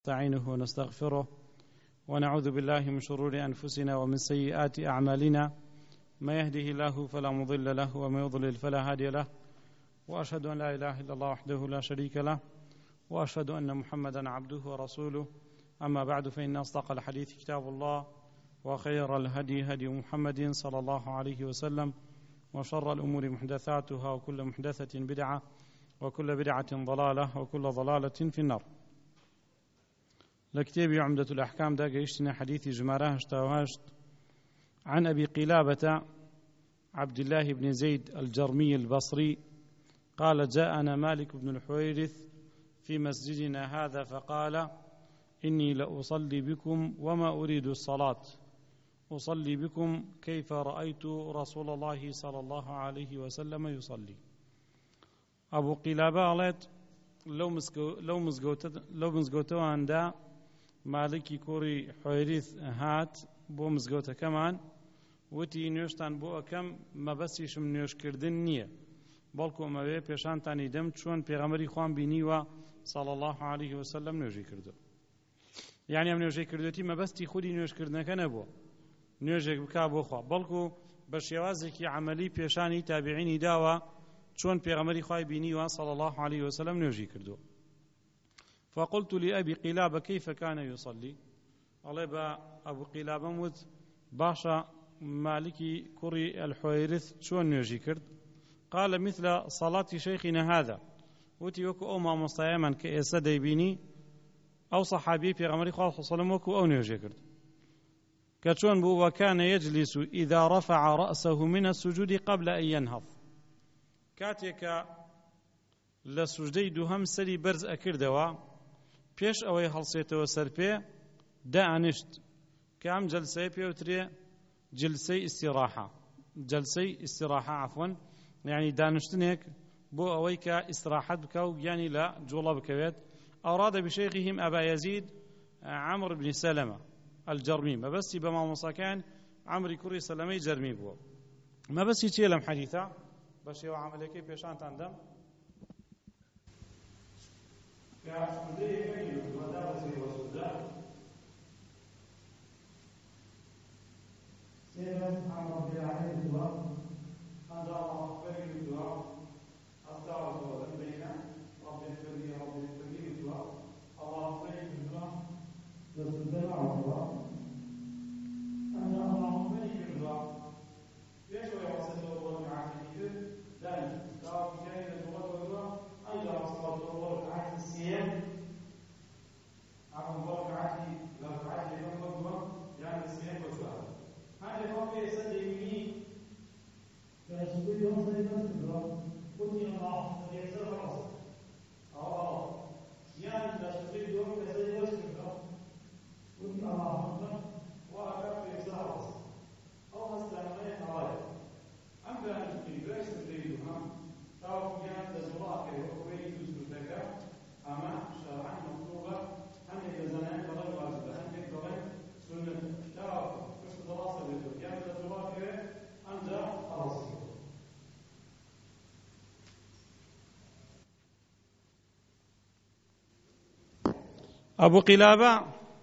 ونستعينه ونستغفره ونعوذ بالله من شرور أنفسنا ومن سيئات أعمالنا ما يهده الله فلا مضل له وما يضلل فلا هادي له وأشهد أن لا إله إلا الله وحده لا شريك له وأشهد أن محمدا عبده ورسوله أما بعد فإن أصدق الحديث كتاب الله وخير الهدي هدي محمد صلى الله عليه وسلم وشر الأمور محدثاتها وكل محدثة بدعة وكل بدعة ضلالة وكل ضلالة في النار. لكتاب عمدة الأحكام دا قيشتنا حديث جمارة اشتاوهاشت عن أبي قلابة عبد الله بن زيد الجرمي البصري قال جاءنا مالك بن الحويرث في مسجدنا هذا فقال إني لأصلي بكم وما أريد الصلاة أصلي بكم كيف رأيت رسول الله صلى الله عليه وسلم يصلي. أبو قلابة قالت لو مزقوتوان دا مالكي كوري حويرث هات بو مزقوته كمان وتي نوشتان بو أكم ما بسيش من نوش كردن نية بلکو اموی پیشان تانی دم چون پیغمبری خوان بینی و صلی الله علیه و سلم نوجی کردو. یعنی ام نوجی کردوتی ما بستی خودی نوش کردن کنه بو نوجی بکا بو خوا بلکو بشیوازی که عملی پیشانی تابعینی داوا چون پیغمبری خوای بینی و صلی الله علیه و سلم نوجی کردو. فقلت لأبي قلابة كيف كان يصلي؟ الله با أبو قلابة مت باشا مالكي كري الحويرث شون نوجي كرد؟ قال مثل صلاة شيخنا هذا وتي وكو أو ما مصطيما كإسد يبيني أو صحابي في غمري خالص صلى الله عليه وسلم وكو أو نوجي كرد كتشون بو وكان يجلس إذا رفع رأسه من السجود قبل أن ينهض كاتيك لسجدي دوهم سري برز أكردوا پیش اوی هلسیتو سر پی دانشت كام جلسه بيوتري جلسه استراحة عفوا يعني دانشتنك بو اويك استراحة بكو يعني لا جولا بكويت أراد بشيخهم أبا يزيد عمرو بن سلمة الجرمي ما بس بما مصاكان عمرو كوري سلمي جرمي بو ما بس يتيلم حديثا باش يو عملك بيشان تندم أبو قلابة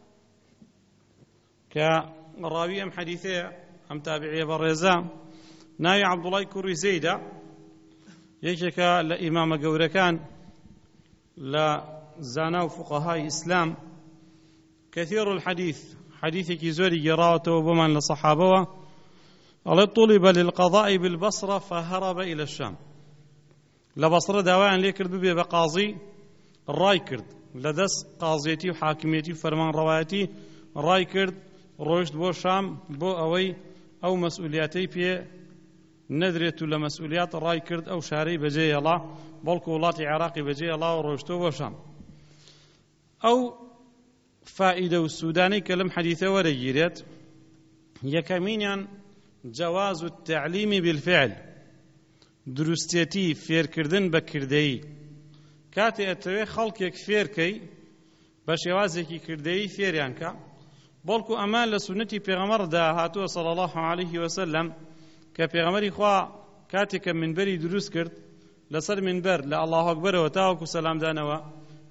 كراوي أم حديثة أم تابعية بالرزام ناي عبد الله كوري زيدة يكيك لإمام جوركان لا زانا فقهاء إسلام كثير الحديث حديثك زوري جراوته وبمن لصحابه الله طلب للقضاء بالبصرة فهرب إلى الشام لبصرة دواء ليكرد ببي بقاضي الراي كرد لدس قاضيتي وحاكميتي وفرمان رواتي راي كرد روشت بو شام بو أوي أو مسؤولياتي في ندريت لمسؤوليات راي كرد أو شاري بجي الله بلكو ولاتي عراقي بجي الله وروشتو بو شام أو فائدة السوداني كلام حديثة ورجيرات يكمينيان جواز التعليم بالفعل دروستيتي فير كردن بكردي كاتي اتوي خلقك فيركي باش يوازيكي كردي فيريانكا بلكو امان لسنتي پیغمبر دا هاتو صلى الله عليه وسلم كبيغمبري خوا كاتي من بري دروس كرد لسر من بر لا الله اكبر وتاوكو سلام دانوا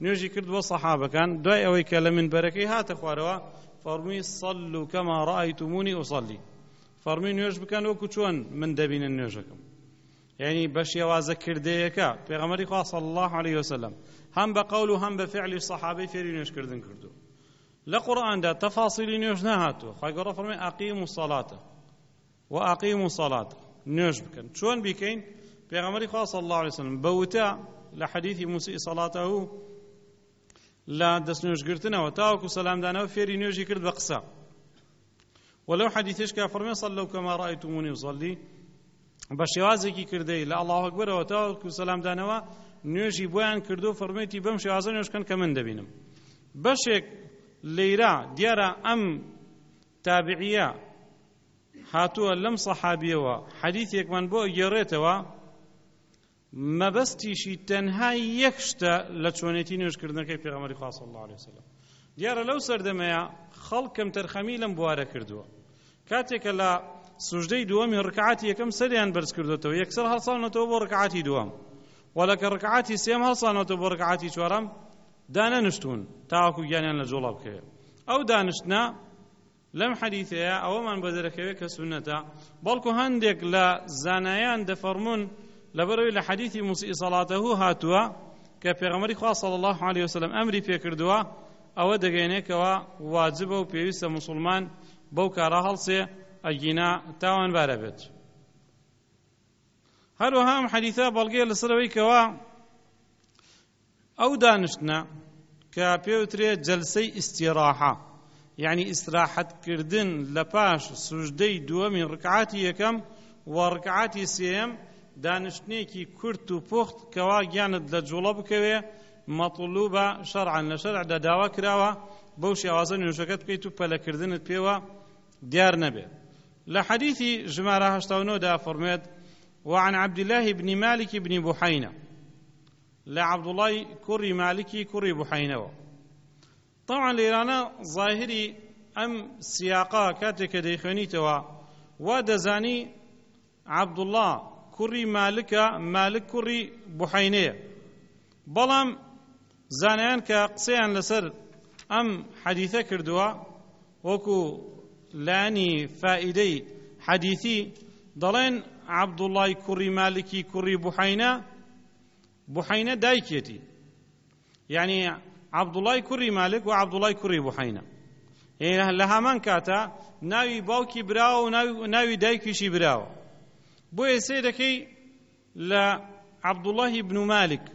نوێژی کردووە سەحابەکان دوای ئەوەی کە لە منبەرەکەی هاتە خوارەوە فەرمووی صەلوا کەما ڕەئەیتمونی ئوصەلی فەرمووی نوێژ بکەن وەکو چۆن من دەبینن نوێژەکەم یعنی بە شێوازەکردەیەکە پێغەمبەری خوا صلی الله علیه وسلم هەم بە قەول و هەم بە فعلی سەحابەی فێری نوێژکردن کردو لە قورئاندا تەفاسیلی نوێژ نەهاتووە خی گەورە فەرمووی ئەقیموا الصەلاتە وأقيموا الصلاة نوێژ بکەن چۆن بیکەین پێغەمبەری خوا صلی الله علیه وسلم بەوتە لە حەدیثی موسی صلاته لە دەست نوێژگرتنەوە تاوەکو سەلامدانەوە فێری نوێژی کرد بە قسە وەلەو حەدیثش کە فەرمووی صەلوا کەما ڕەئەیتمونی ئوصەلی بە شێوازێکی کردەی لە ئەڵڵاهو ئەکبەرەوە تاوەکو سەلامدانەوە نوێژی بۆیان کردو فەرموویەتی بەم شێوازە نوێژکەن کە من دەبینم بەشێک لەیرە دیارە ئەم تابعیە هاتووە لەم سەحابیەوە حەدیثێکمان بۆ گێڕێتەوە مەبەستیشی تەنها یەک شتە لە چۆنێتی نوێژکردنەکەی پێغەمبەری خوا صلی الله علیه وسلم دیارە لەو سەردەمەیە خەڵکم تەرخەمی لەم بوارە کردووە کاتێکە لە سوژدەی دووەمی ڕکعاتی یەکەم سەریان بەرز کردوێتەوە یەکسەر هەڵساونەتەوە بۆ ڕکعاتی دووەم وەلە کە ڕکعاتی سێم هەڵساونەتەوە بۆ ڕکعاتی چوارەم دانەنشتون تاوەکو گیانیان لە جوڵا بکەوێت ئەو دانشتنە لەم حەدیثەیە ئەوەمان بە دەرەکەوێت کە سونەتە بەڵکو هەندێک لە زانایان دەفەرمون لەبەرەوەی لە حەدیثی موسی صلاته هاتووە کە پێغەمبەری خوا صلی الله علیه وسلم ئەمری پێکردووە ئەوە دەگەینێکەوە واجبە و پێویستە موسڵمان بەو کارە هەڵسێ ئەگینا تاوانبارە بێت هەروەها ئەم حەدیثە بەڵگەیە لەسەرەوەی کەوە ئەو دانشتنە کە پێوترێت جەلسەی ئیستیراحە یعنی ئیستراحەتکردن لە پاش سوژدەی دووەمی ڕکعاتی یەکەم و ڕکعاتی سێم دانشتنێکی کورت و پوخت کەوا گیانت لە جوڵە بکەوێ مەطلوبە شەرعەن لە شەرعدا داوا کراوە بەو شێوازە نوێژەکەت بکەیت و پەلەکردنت پێوە دیار نەبێت لە حەدیثی ژمارە 89 دا فەرموێت وعن عبد الله بن مالك بن بحينة لعبد الله كري مالكي كري بحينة طبعا ليرانا ظاهري أم سياقا كاتك ديخونيتوا ودزاني عبد الله كري مالك كري بحينة بلام زانيان كقصيان لسر أم حديثة كردوا وكو لاني فائدي حديثي ضلين عبد الله كري مالكي كري بحينة دايكيتي يعني عبد الله كري مالك وعبد الله كري بحينة يعني لها من كاتا ناوي باوكي براو ناوي دايكيشي براو بو سيدكي لعبد الله بن مالك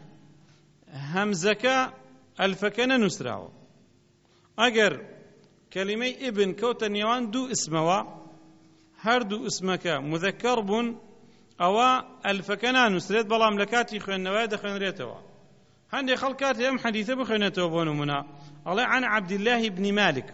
همزكا الفكنة نسراو اگر كلمة ابن كوتا نيوان دو اسموا هر دو اسمك مذكر بن او الفكنة نسرت بلام لكاتي خوينوا دخن ريتوا هندي خلقات يم حديثه بخوينتوا بونمنا الله عن عبد الله بن مالك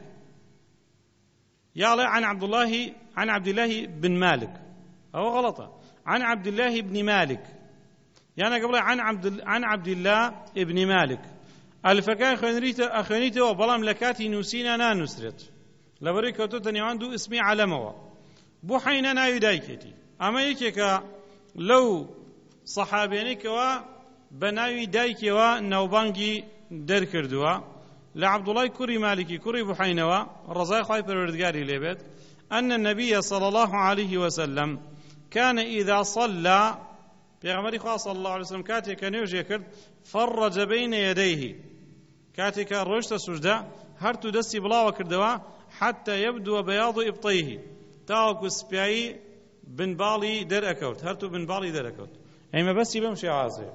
يا الله عن عبد الله بن مالك او غلطه عن عبد الله بن مالك يعني قبل عن عبد الله بن مالك الفكان خونيته وبلام لكاتي نوسينا نا نسرت لبركه تنيوان دو اسمي علموا بو حينا ناوي دايكتي اما يكيكا لو صحابينك و بناوي دايكي و نوبانجي در كردوا لعبد الله كري مالكي كري بحينوا الرزاق خاي پروردگاري لبيت ان النبي صلى الله عليه وسلم كان اذا صلى پیغمبر خدا صلى الله عليه وسلم كاتي كان يجرد فرج بين يديه كاتي كان رشت سجده هر تو دستي بلاوه كردوا حتى يبدو بياض ابطيه تاوكو سبيعي بن بالي در اكوت هر تو بن بالي در اكوت ايما بس يبمشي عازي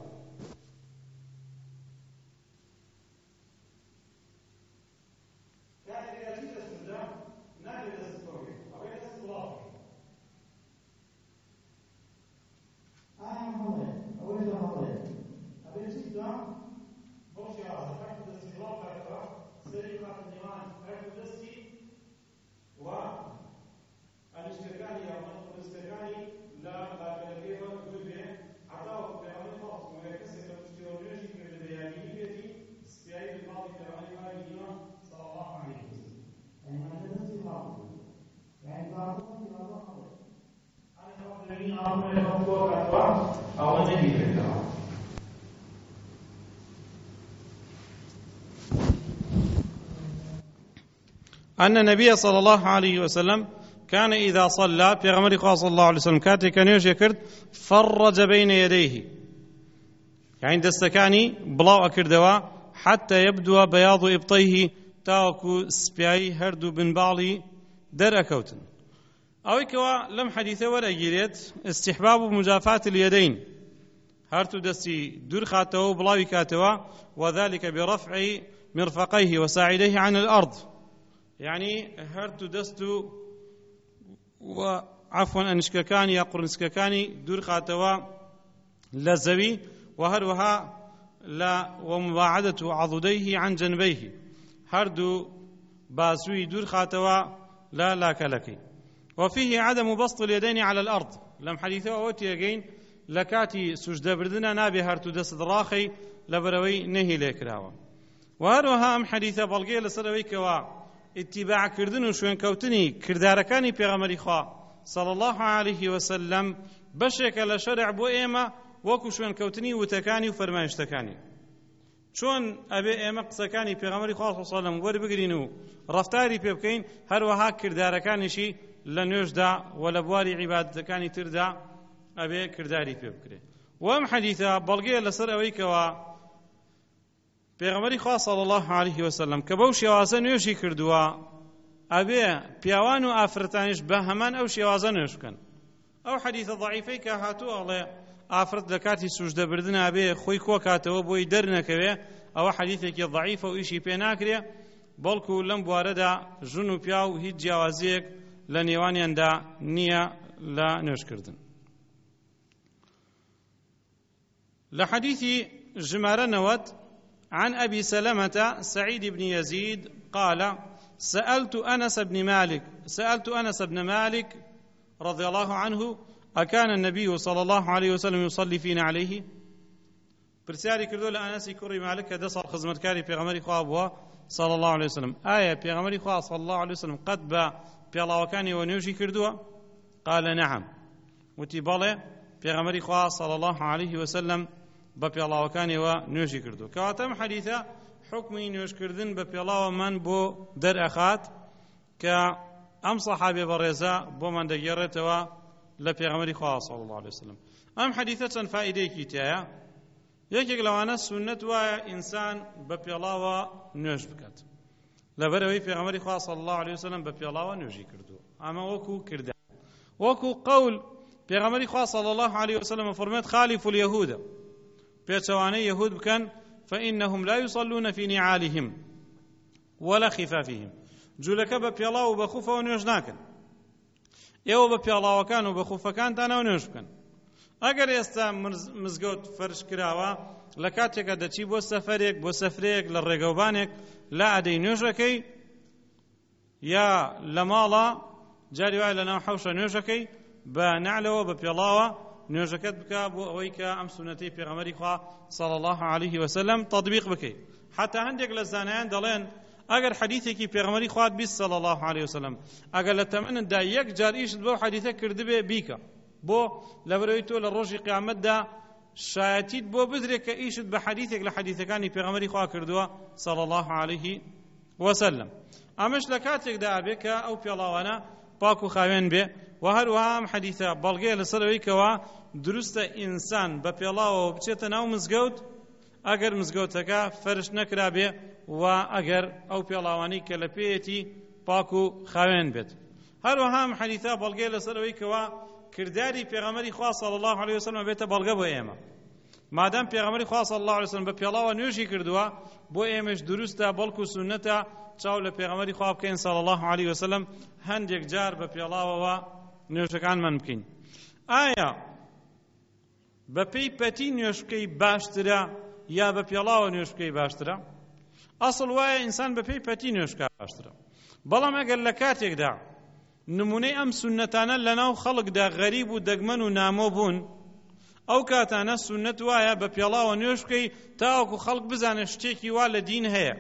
أن النبي صلى الله عليه وسلم كان إذا صلى في غمر صلى الله عليه وسلم كاتي كان يكرد فرج بين يديه يعني دستكاني بلاو أكردوا حتى يبدو بياض إبطيه تاوكو سبيعي هردو بن بالي در أكوتن أو كوا لم حديثة ولا جريت استحباب مجافاة اليدين هرتو دستي دور خاتوا بلاوي كاتوا وذلك برفع مرفقيه وساعديه عن الأرض يعني هرتو دستو وعفوا أنشككاني يقرن سككاني دور خاتوا لزوي وهروها لا ومباعدة عضديه عن جنبيه هردو باسوي دور خاتوا لا كلكي وفيه عدم بسط اليدين على الأرض لم حديثه وتيجين لكاتي سجد بردنا نابي هرتو دست راخي لبروي نهي لكراوة وهروها أم حديثة بلغي لسروي كوا اتباع كردن وشوين كوتني كرداركاني بيغمري خوا صلى الله عليه وسلم بشك لشرع بو إيما وەکو شوێن کەوتنی وتەکانی و فەرمایشتەکانی چۆن ئەبێ ئێمە قسەکانی پێغەمبەری خوا صلی الله علیه و سلم وەربگرین و ڕەفتاری پێ بکەین هەروەها کردارەکانیشی لە نوێژدا و لە بواری عیبادەتەکانی تردا ئەبێ کرداری پێ بکرێت وەم حەدیثە بەڵگەیە لەسەر ئەوەی کەوا پێغەمبەری خوا صلی الله علیه و سلم کە بەو شێوازە نوێژی کردووە ئەبێ پیاوان و ئافرەتانیش بە هەمان ئەو شێوازە نوێژ بکەن ئەو حەدیثە ضەعیفەی کە هاتووە ئەڵێ ئافرەت لە کاتی سوژدە بردن ئەبێ خۆی کۆ کاتەوە بۆی دەرنەکەوێ ئەوە حەدیثێکی ضەعیفە و ئیشی پێ ناکرێ بەڵکو لەم بوارەدا ژن و پیا و هیچ جیاوازیەک لە نێوانیاندا نییە لە نوێژکردن لە حەدیثی ژمارە 90 عن أبي سلمة سعيد بن يزيد قال سألت أنس بن مالك رضي الله عنه أكان النبي صلى الله عليه وسلم يصلي فينا عليه برسالي كردو لأنسي كوري مالك دصر خزمتكاري بيغمري خوابها صلى الله عليه وسلم آية بيغمري خواب صلى الله عليه وسلم قد با بيالله وكاني ونيوشي كردوا قال نعم وتبالي بيغمري خواب صلى الله عليه وسلم بيالله وكاني ونيوشي كردوا كواتم حديثة حكمي نيوش كردن بيالله ومن بو در أخات كأم صحابي بريزا بو من دقيرتوا لپیغمبری خوا صلی الله علیه وسلم ام حدیثه چند فائده کی تایا یەکێک لەوانە سنت وایە ئینسان بە پێڵاوە نوێژ بکات لەبەرەوەی پێغەمبەری خوا صلی الله علیه وسلم بە پێڵاوە نوێژی کردووە ئەمە وەکو کردار وەکو قەول پێغەمبەری خوا صلی الله علیه وسلم فەرمێت خالفوا اليهود پێچەوانەی یەهود بکەن فإنهم لا يصلون في نعالهم ولا خفافهم جوولەکە بە پێڵاو و بە خوفەوە نوێژ ناکەن ئێوە بە پێڵاوەکان و بە خوفەکانتانەوە نوێژ بکەن ئەگەر ئێستا مزگەوت فەرش کراوە لە کاتێکە دەچی بۆ سەفەرێک بۆ سەفرەیەک لە ڕێگەوبانێک لا ئەدەی نوێژەکەی یا لە ماڵە جاری وایە لەناو حەوشە نوێژەکەی بە نعلەوە بە پێڵاوە نوێژەکەت بکە بۆ ئەوەی کە ئەم سونەتەی پێغەمبەری خوا صلی الله علیه وسلم تطبیق بکەیت حتا هەندێک لە زانایان دەڵێن ئەگەر حەدیثێکی پێغەمبەری خوات بیست صلی الله علیه وسلم ئەگەر لە تەمەندا یەک جار ئیشت بەو حەدیثە کردبێ بیکە بۆ لەبەرەوەی تۆ لە ڕۆژی قیامەتدا شایەتیت بۆ بدرێت کە ئیشت بە حەدیثێک لە حەدیثەکانی پێغەمبەری خوا کردووە صلی الله علیه وسلم ئەمەش لە کاتێکدا ئەبێ کە ئەو پێڵاوانە پاک و خاوێن بێ و هەروەها ئەم حەدیثە بەڵگەیە لەسەرەوەی کەوا دروستە ئینسان بە پێڵاوەوە بچێتە ناو مزگەوت ئەگەر مزگەوتەکە فەرش نەکرابێ و ئەگەر ئەو پێڵاوانەی کە لە پێیەتی پاک و خاوێن بێت هەروەها ئەم حەدیثە بەڵگەیە لەسەرەوەی کەوا کردداری پێغەمبەری خوا صلی الله علیه وسلم بێتە بەڵگە بۆ ئێمە مادام پێغەمبەری خوا صلی الله علیه وسلم بە پێڵاوە نوێژی کردووە بۆ ئێمەش دروستە بەڵکو سونەتە چاو لە پێغەمبەری خوا بکەین صلی الله علیه وسلم هەندێک جار بە پێڵاوەوە نوێژەکانمان بکەین ئایا بە پێی پەتی نوێژ بکەی باشترە یا بە پێڵاوە نوێژ بکەی باشترە ئەسڵ وایە ئینسان بە پێی پەتی نوێژ بکات باشترە بەڵام ئەگەر لە کاتێکدا نمونەی ئەم سونەتانە لەناو خەڵکدا غەریب و دەگمەن و نامۆ بوون ئەو کاتانە سونەت وایە بە پێڵاوە نوێژ بکەی تاوەکو خەڵک بزانە شتێکی وا لە دین هەیە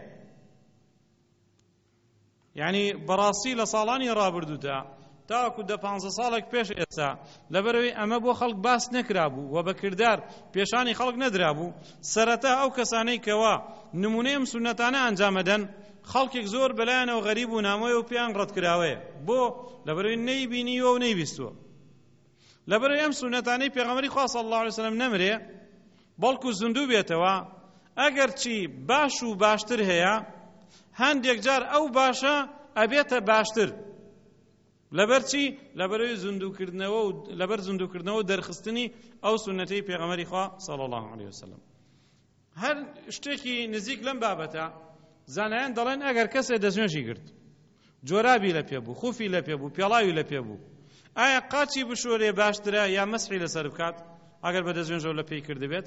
یعنی بەڕاستی لە ساڵانی ڕابردوودا تاوەکو 15 ساڵێک پێش ئێستا لەبەرەوەی ئەمە بۆ خەڵک باس نەکرابوو و بە کردار پێشانی خەڵک نەدرابوو سەرەتا ئەو کەسانەی کەوا نمونەی ئەم سونەتانە ئەنجامەدەن خەڵکێک زۆر بەلایەنەوە غەریب و نامۆیە و پێیان ڕەتکراوەیە بۆ لەبەرەوەی نەیبینیوە و نەیبیستووە لەبەرەوەی ئەم سونەتانەی پێغەمبەری خوا صلی الله علیه وسلم نەمرێ بەڵکو زیندوو بێتەوە ئەگەر چی باش و باشتر هەیە هەندێک جار ئەو باشە ئەبێتە باشتر لەبەر چی لەبەرەوەی زیندووکردنەوە و لەبەر زیندووکردنەوە دەرخستنی ئەو سونەتەی پێغەمبەری خوا صلی الله علیه وسلم هەر شتێکی نزیک لەم بابەتە زانایان دەڵێن ئەگەر کەسێ دەستنوێژی کرد جۆرابی لە پێ بوو خوفی لە پێ بوو پێڵاوی لە پێ بوو ئایا قاچی بشۆرێ باشترە یا مەسحی لەسەر بکات ئەگەر بە دەستنوێژەوە لە پێی کردبێت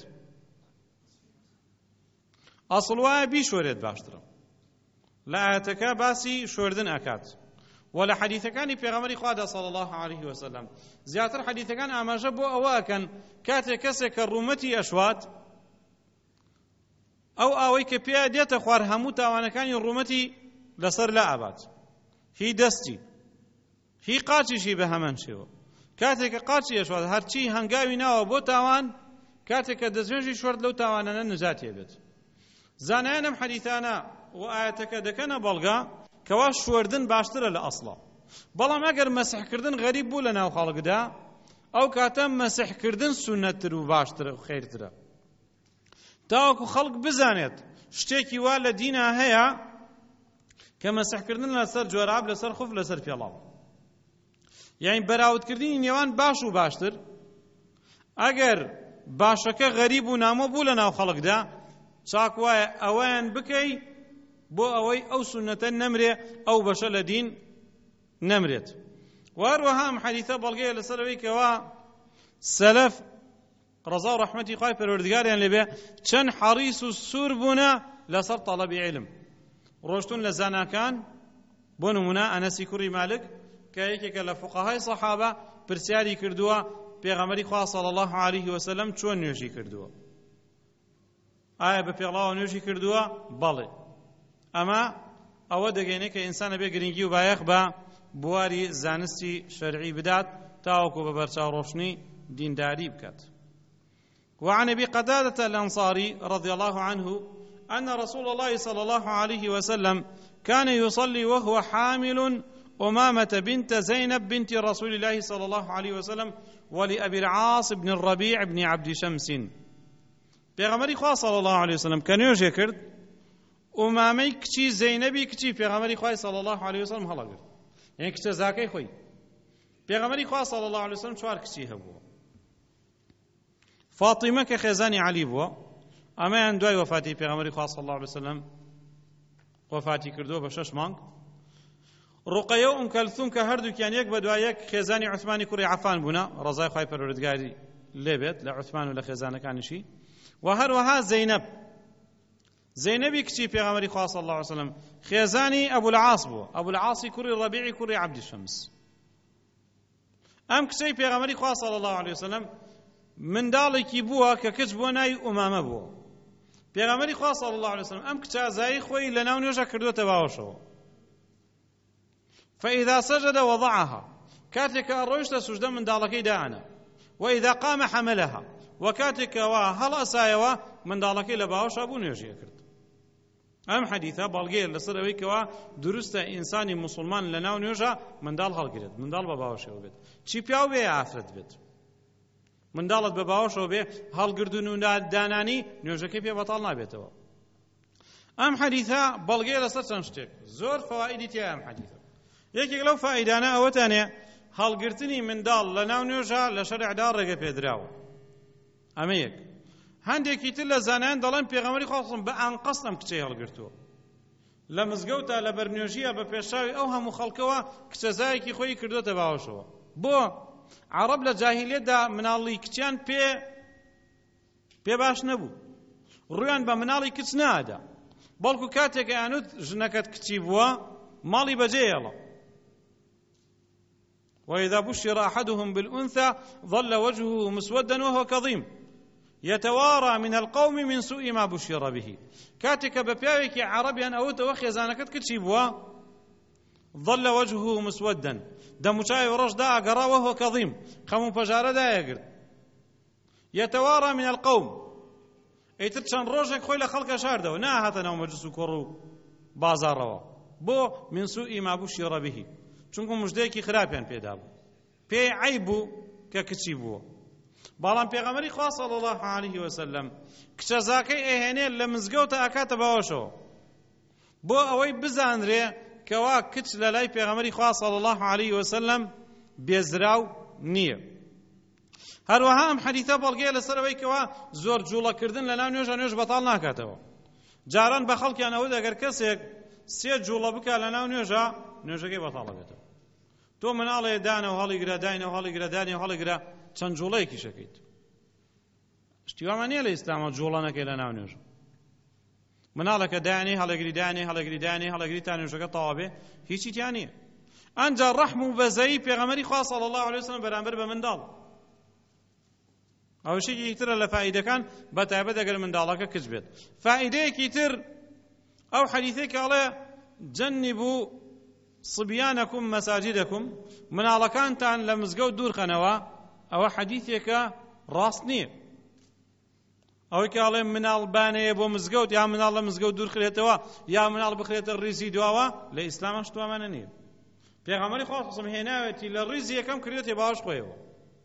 ئەسڵ وایە بیشۆرێت باشترە لە ئاەتەکە باسی شۆردن ئەکات و لە حەدیثەکانی پێغەمبەری خوادا صلی الله علیه وسلم زیاتر حەدیثەکان ئاماژە بۆ ئەوە ئەکەن کاتێک کەسێک کە ڕوومەتی ئەشوات ئەو ئاوەی کە پێ دێتە خوار هەموو تاوانەکانی ڕوومەتی لەسەر لا ئابات هی دەستی هی قاچیشی بە هەمان شێوە کاتێک کە قاچی ئەشوات هەرچی هەنگاوی ناوە بۆ تاوان کاتێک کە دەستنوێژی شۆرد لەو تاوانانە نەجاتێ بێت زانایان ئەم حەدیثانە و ئاەتەکە دەکەنە بەڵگا کەوا شۆردن باشترە لە ئەسڵا بەڵام ئەگەر مەسحکردن غەریب بوو لە ناو خەڵکدا ئەو کاتە مەسحکردن سونەتتر و باشترە و خێرترە تاوەکو خەڵک بزانێت شتێکی وا لە دینە هەیە کە مەسحکردن لەسەر جۆراب لەسەر خوف لەسەر پێڵاو یعنی بەراوردکردنی نێوان باش و باشتر ئەگەر باشەکە غەریب و نامۆ بوو لە ناو خەڵکدا چاک وایە ئەوەیان بکەی بۆ ئەوەی ئەو سونەتە نەمرێ ئەو بەشە لە دین نەمرێت و هەروەها ئەم حەدیثە بەڵگەیە لەسەرەوەی کەوا سەلەف ڕەزا و ڕەحمەتی خوای پەروەردگاریان لێبێ چەند حەریص و سوور بوونە لەسەر تەڵەبی عیلم ڕۆشتون لە زاناکان بۆ نمونە ئەنەسی کوڕی مالک کە یەکێکە لە فوقەهای سەحابە پرسیاری کردووە پێغەمبەری خوا صلی الله علیه وسلم چۆن نوێژی کردووە ئایا بە پێڵاوە نوێژی کردووە بەڵێ ئەمە ئەوە دەگەینێ کە ئینسانە بێ گرنگی و بایەخ بە بواری زانستی شەرعی بدات تاوەکو بە بەرچاوڕۆشنی دینداری بکات وعن أبي قتادة الأنصاري رضي الله عنه أن رسول الله صلى الله عليه وسلم كان يصلي وهو حامل أمامة بنت زينب بنت رسول الله صلى الله عليه وسلم ولأبي العاص بن الربيع بن عبد شمس پیغمبری خوا صلی الله علیه وسلم کە نوێژێ کرد ئومامەی کچی زەینەبی کچی پێغەمبەری خوای صلی الله علیه وسلم هەڵەگرت یعنی کچە زاکەی خۆی پێغەمبەری خوا صلی الله علیه وسلم چوار کچی هەبووە فاتیمە کە خێزانی عەلی بووە ئەمەیان دوای وەفاتی پێغەمبەری خوا صلی الله علیه وسلم وەفاتی کردووە بە 6 مانگ ڕوقەیە و کەلثوم کە هەردووکیان یەک بە دوای یەک خێزانی عوسمانی کوڕی عەفان بوونە ڕەزای خوای پەروەردگاری لێبێت لە عوسمان و لە خێزانەکانیشی و هەروەها زەینەبی کچی پێغەمبەری خوا صلی الله علیه وسلم خێزانی ئەبو العاص بووە ئەبو العاصی کوڕی ڕەبیعی کوڕی عەبدی شەمس ئەم کچەی پێغەمبەری خوا صلی الله علیه وسلم منداڵێکی بووە کە کچ بووە ناوی ئومامە بووە پێغەمبەری خوا صلی الله علیه وسلم ئەم کچە ئازایی خۆی لە ناو نوێژە کردووەتە باوەشەوە فإذا سجد وضعها كاتك الرجل سجد من دالكي دانا وإذا قام حملها وكاتك وهل أسايوا من دالكي لباوش أبو نيوشي كرت أم حديثة بلغير لسروي كوا درست إنساني مسلمان لناو نيوشا من دال هالكرت من دال بباوش وبيت شي بياو بي عفرت بيت من دالت بباوش وبي هالكردون داناني نيوشا كيف يبطلنا بيتوا أم حديثة بلغير لسرتنشتك زور فوائدي تيا أم حديثة یەکێک لەو فائیدانە ئەوەتانێ هەڵگرتنی منداڵ لە ناو نوێژە لە شەریعدا ڕێگە پێدراوە ئەمە یەک هەندێکی تر لە زانایان دەڵێن پێغەمبەری خوا بە ئانقەست ئەم کچەی هەڵگرتووە لە مزگەوتە لە بەرنوێژیە بە پێشاوی ئەو هەموو خەڵکەوە کچەزایەکی خۆی کردوتە باوەشەوە بۆ عەرەب لە جاهیلیەتدا مناڵی کچیان پێ باش نەبوو ڕویان بە مناڵی کچ نادا بەڵکو کاتێک ئەیانوت ژنەکەت کچی بووە ماڵی بەجێهێڵە وإذا بشر أحدهم بالأنثى ظل وجهه مسودا وهو كظيم يتوارى من القوم من سوء ما بشر به كاتك ببياوك عربيا أو توخي زانكت كتشيبوا ظل وجهه مسودا دمشاي ورش دا أقرا وهو كظيم خمو بجارة دا يقر يتوارى من القوم ايترشان روجك خويل خلق شارده نا هاتنا ومجلس كورو بازاڕەوە بۆ من سوء ما بشر به چونکە مژدەیەکی خراپیان پێدا بوو پێی عەیب بوو کە کچی بووە بەڵام پێغەمبەری خوا صلی الله علیه وسلم کچەزاکەی ئەهێنێ لە مزگەوتە ئەکاتە باوەشەوە بۆ ئەوەی بزانرێ کەوا کچ لە لای پێغەمبەری خوا صلی الله علیه وسلم بێزراو نییە هەروەها ئەم حەدیثە بەڵگەیە لەسەرەوەی کەوا زۆر جوڵەکردن لە ناو نوێژە نوێژ بەتاڵ ناکاتەوە جاران بە خەڵکیان ئەوە ئەگەر کەسێک سێ جوڵە بکات لە ناو نوێژە نوێژەکەی بەتاڵ دەبێتەوە تۆ مناڵێ دانەوە هەڵیگرە داینەوە هەڵیگرە دانەوە هەڵیگرە چەند جوڵەیەکی شەکەیت شتیوامان نییە لە ئیسلامە جوڵە نەکەی لە ناو نوێژە مناڵەکە دانی هەڵەگری دانی هەڵەگری دانی هەڵەگری تا نوێژەکە تەواو بێ هیچی تیان نییە ئەنجا ڕەحم و بەزەیی پێغەمبەری خوا صلی الله علیه وسلم بەرامبەر بە منداڵ ئەوشێکی ترە لە فائیدەکان بەتایبەت ئەگەر منداڵەکە کچ بێت فائیدەیەکی تر ئەو حەدیثێکی ئەڵێ جەنبوا صبيانكم مساجدكم مناڵەکانتان لە مزگەوت دوورخەنەوە ئەوە حەدیثێکە ڕاست نییە ئەوەی کە ئەڵێ مناڵ بانەیە بۆ مزگەوت یا مناڵ لە مزگەوت دوورخرێتەوە یا مناڵ بخرێتە ڕیزی دواوە لە ئیسلامە شتوامانە نییە پێغەمبەری خوا قسم هێناوێتی لە ڕیزی یەکەم کردێتێ باوەش خۆیەوە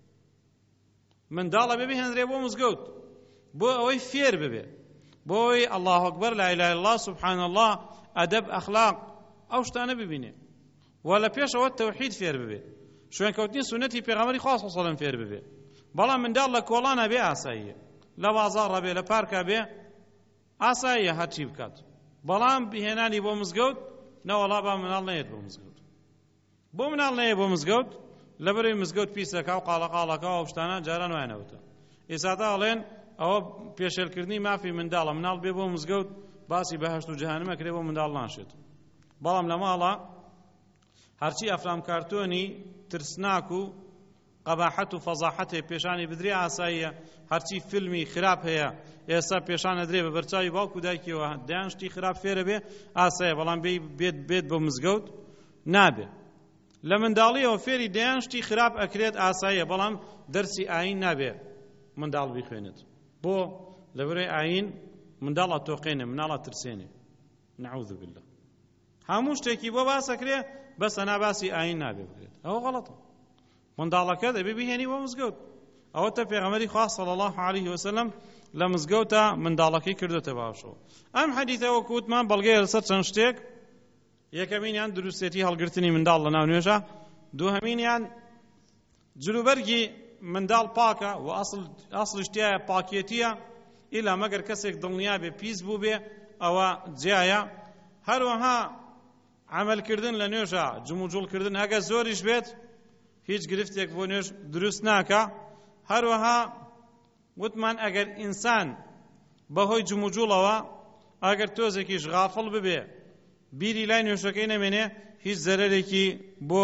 منداڵە بێ بهێنرێ بۆ مزگەوت بۆ ئەوەی فێر ببێ بۆ ئەوەی الله ئەکبەر لا إله إلا الله سبحان الله ئەدەب ئەخلاق ئەو شتانە ببینێ و لە پێشەوە تەوحید فێر ببێ شوێنکەوتنی سونەتی پێغەمبەری خوا صلی الله علیه وسلم فێر ببێ بەڵام منداڵ لە کۆڵانە بێ ئاساییە لە بازاڕە بێ لە پارکە بێ ئاساییە هەرچی بکات بەڵام بهێنانی بۆ مزگەوت نەوەڵا با مناڵ نەیەت بۆ مزگەوت بۆ مناڵ نەیە بۆ مزگەوت لەبەرەوەی مزگەوت پیسەکە و قاڵەقاڵەکە و شتانە جاران وایەنەوتە ئێستادا ئەڵێن ئەوە پێشێلکردنی مافی منداڵە مناڵ بێ بۆ مزگەوت باسی بەهەشت و جەهەنەمە کرێ بۆ منداڵ ناشێت بەڵام لە ماڵە هەرچی ئەفلام کارتۆنی ترسناک و قەباحەت و فەزاحەتێ پێشانی بدرێ ئاساییە هەرچی فیلمی خراپ هەیە ئێستا پێشانە درێ بە بەرچاوی باوکو دایکیەوە دەیان شتی خراپ فێرە بێ ئاساییە بەڵام بێت بۆ مزگەوت نابێ لە منداڵیەوە فێری دەیان شتی خراپ ئەکرێت ئاساییە بەڵام دەرسی ئاین نابێ منداڵ بیخوێنێت بۆ لەبەرەوەی ئاین منداڵ ئەتۆقێنێ مناڵە ترسێنێ نەعوذ بالله هەموو شتێکی بۆ باسەکرێ بەسە ناباسی ئاین نابێ بکرێت ئەوە غەڵەتە منداڵەکە دەبێ بهێنی بۆ مزگەوت ئەوەتە پێغەمبەری خوا صلی الله علیه وسلم لە مزگەوتە منداڵەکەی کردوتە باشەوە ئەم حەدیثە وەکو وتمان بەڵگەیە لەسەر چەند شتێک یەکەمینیان دروستێتی هەڵگرتنی منداڵ لە ناو نوێژە دووهەمینیان جلوبەرگی منداڵ پاکە و ئەسڵی شتیایە پاکێتیە ئیلا مەگەر کەسێک دڵنیا بێ پیس بوو بێ ئەوە جیایە هەروەها عملکردن لە نوێژە جموجوڵکردن هەگە زۆریش بێت هیچ گرفتێک بۆ نوێژ دروست ناکە هەروەها وتمان ئەگەر ئینسان بەهۆی جموجوڵەوە ئەگەر تۆزێکیش غافڵ ببێ بیری لای نوێژەکەی نەمێنێ هیچ زەرەرێکی بۆ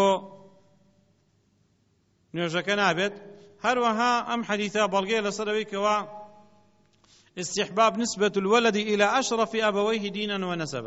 نوێژەکە نابێت هەروەها ئەم حەدیثە بەڵگەیە لەسەرەوەی کەوا استحباب نسبة الولد إلى أشرف أبويه دينا ونسبا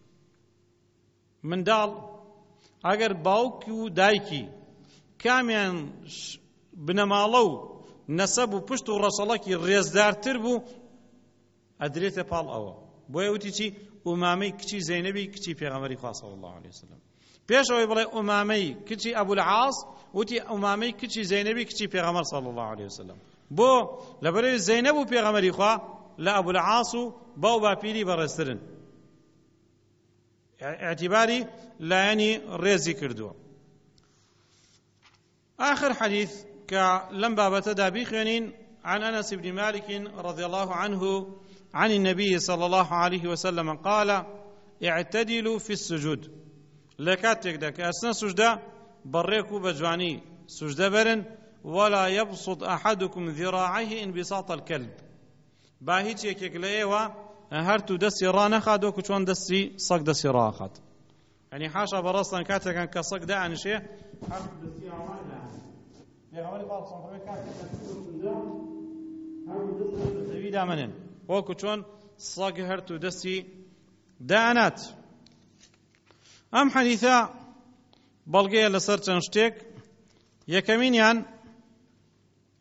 منداڵ ئەگەر باوکی و دایکی کامیان بنەماڵە و نەسەب و پشت و ڕەسەڵەکی ڕێزدارتر بوو ئەدرێتە پاڵ ئەوە بۆیە وتی چی ئومامەی کچی زەینەبی کچی پێغەمبەری خوا صلی الله علیه وسلم پێش ئەوەی بڵێ ئومامەی کچی ئەبولعاس وتی ئومامەی کچی زەینەبی کچی پێغەمبەر صلی الله علیه وسلم بۆ لەبەرەوەی زەینەب و پێغەمبەری خوا لە ئەبولعاس و باو باپیری بەڕێزترن اعتباری لایەنی ڕێزی کردووە آخر حديث كلم بابة دابي خينين عن أنس بن مالك رضي الله عنه عن النبي صلى الله عليه وسلم قال اعتدلوا في السجود لكاتك دك أسنا سجدة بريكو بجواني سجدة برن ولا يبسط أحدكم ذراعيه انبساط الكلب باهيج يكيك لأيوة هرتو دسي رانا خادو كتوان دسي صق دسي راخات يعني حاشا براسطان كاتك كان كصق دا عن شيء هرتو دسي رانا وەکو چۆن سەگ هەرتوو دەستی دانات ئەم حەدیثە بەڵگەیە لەسەر چەند شتێک یەکەمینیان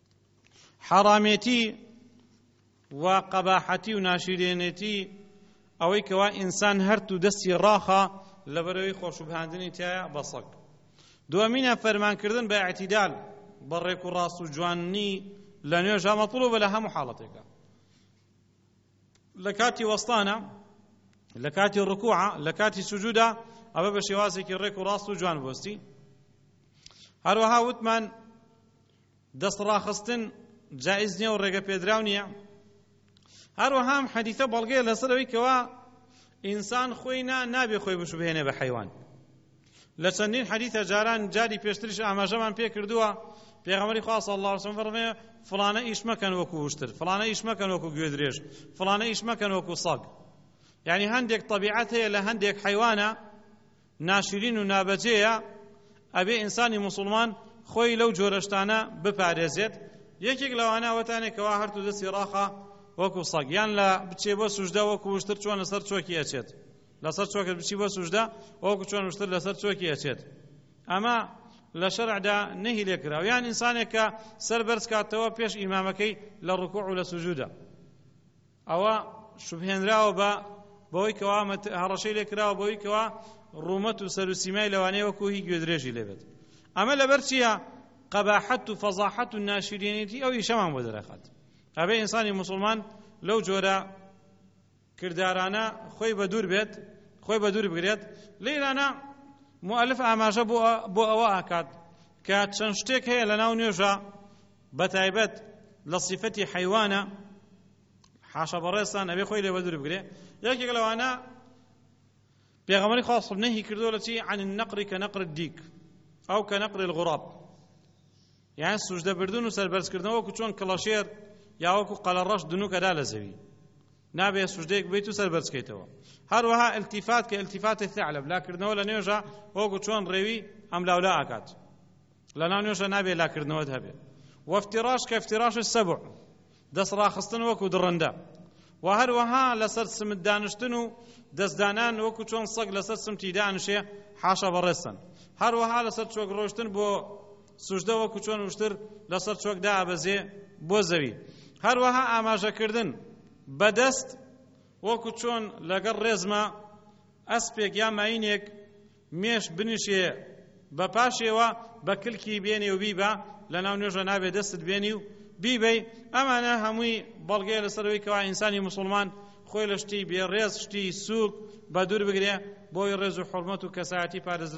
حەرامێتی و قەباحەتی و ناشرینێتی ئەوەی کەوا ئینسان هەرتوو دەستی ڕاخە لەبەرەوەی خۆشوبهاندنی تایە بە سەگ. دووەمینە فەرمانکردن بە ئاعتیدال، بە ڕێک و ڕاست و جواننی لە نوێژە مەطلوبە لە هەموو حاڵەتێکە، لە کاتی وەستانە، لە کاتی ڕکوعە، لە کاتی سوجودە، ئەوە بە شێوازێکی ڕێک و ڕاست و جوان بۆستی. هەروەها وتمان دەست ڕاخستن جائز نییە و ڕێگە پێدراو نییە. هەروەها ئەم حەدیثە بەڵگەیە لەسەرەوەی کەوا ئینسان خۆی نابێ خۆی بشوبهێنێ بە حەیوان. لە چەندین حەدیثە جاران جاری پێشتریش ئاماژەمان پێ کردووە، پێغەمبەری خوا صلی الله علیه و سلم فەرمێ فڵانە ئیش مەکەن وەکو وشتر، فڵانە ئیش مەکەن وەکو گوێدرێژ، فڵانە ئیش مەکەن وەکو سەگ. یعنی هەندێک طەبیعەت هەیە لە هەندێک حەیوانە ناشرین و نابەجێیە، ئەبێ ئینسانی موسڵمان خۆی لەو جۆرەشتانە بپارێزێت. یەکێک لەوانە ئەوەتانێکەوە هەرتوو دەستی ڕاخە وەکو سەگ، یان لە بچێ بۆ سوژدە وەکو وشتر چۆن لەسەر چۆکی ئەچێت، لەسەر چۆکت بچی بۆ سوژدە وەکو چۆن وشتر لەسەر چۆکی ئەچێت. ئەمە لە شەرعدا نەهی لێکراوە. یان ئینسانێک کە سەر بەرز کاتەوە پێش ئیمامەکەی لە ڕکوع و لە سوجودە، ئەوە شوبهێنراوە بەوەی کەوا هەڕەشەی لێکراوە بەوەی کەوا ڕوومەت و سەر و سیمای لەوانەیە وەکو هی گوێدرێژی لێبێت. ئەمە لەبەر چییە؟ قەباحەت و فەزاحەت و ناشرینێتی ئەو ئیشەمان بۆ دەرەخات. ئەبێ ئینسانی موسڵمان لەو جۆرە کردارانە خۆی بە دوور بێت، خۆی بە دوور بگرێت. لێرانە مؤلف ئاماژە بۆ ئەوە ئاکات کە چەند شتێک هەیە لە ناو نوێژە بەتایبەت لە صیفەتی حەیوانە، حاشا بەڕێستان ئەبێ خۆی لێ بە دوور بگرێ. یەکێک لەوانە پێغەمبەری خوا صلی نەهی کردووە لە چی؟ عن النقر كنقر الدیک ئەو كنقر الغراب، یعنی سوژدە بردن و سەربەرزکردنەوە وەکو چۆن کڵەشێر یا وەکو قەلەڕەش دنووکەدا لە زەوی، نابێ سوژدەیەک بێت و سەربەرزکەیتەوە. هەروەها التیفات کە التیفاتی ثعلب، لاکردنەوە لە نوێژە وەکو چۆن ڕێوی ئەم لاولا ئاکات، لە ناو نوێژە نابێ لاکردنەوەت هەبێ. وافتراش کە افتراش السبع، دەست ڕاخستن وەکو دڕندە، و هەروەها لەسەر سمت دانشتن و دەستدانان وەکو چۆن سەگ لەسەر سمتی دانشێ، حاشا بەڕێستن. هەروەها لەسەر چۆک ڕۆشتن بۆ سوژدە وەکو چۆن وشتر لەسەر چۆکدا ئابەزێ بۆ زەوی. هەروەها ئاماژەکردن بەدەست وەکو چۆن لەگەڵ ڕێزمە ئەسپێک یا ماینێک مێش بنیشێ بە پاشێوە بە کلکی بێنێ و بیبە، لە ناو نوێژە نابێ دەستت بێنی و بیبەی. ئەمانە هەمووی بەڵگەیە لەسەرەوەی کەوا ئینسانی موسڵمان خۆی لە شتی بێڕێز، شتی سووک بە دوور بگرێ بۆی ڕێز و حورمەت و کەسایەتی پارێز